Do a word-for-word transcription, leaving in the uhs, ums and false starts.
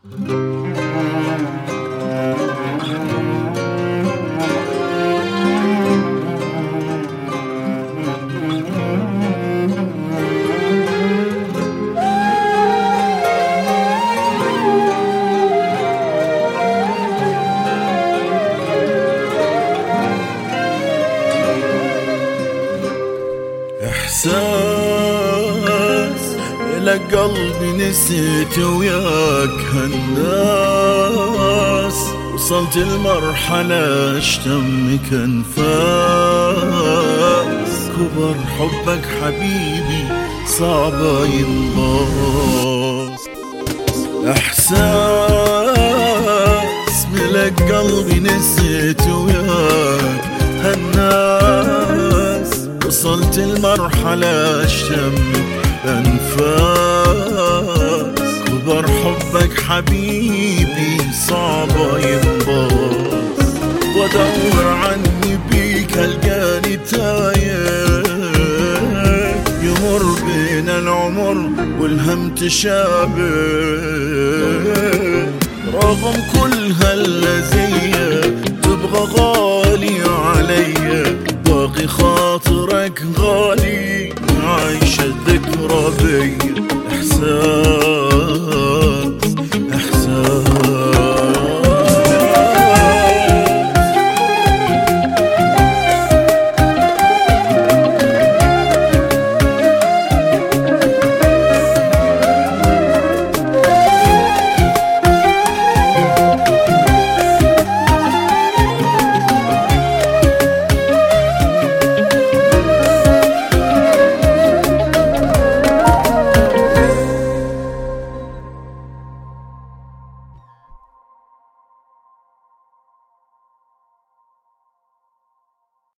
إحساس لك قلبي نسيت وياك هالناس، وصلت المرحلة اشتمك انفاس، كبر حبك حبيبي صعبة ينضاس. إحساس ملك قلبي نسيت وياك هالناس، وصلت المرحلة اشتمك انفاس، كبر حبك حبيبي صعبة ينضاس. وادور عني بيك القاني تايه، يمر بين العمر والهم تشابه، رغم كل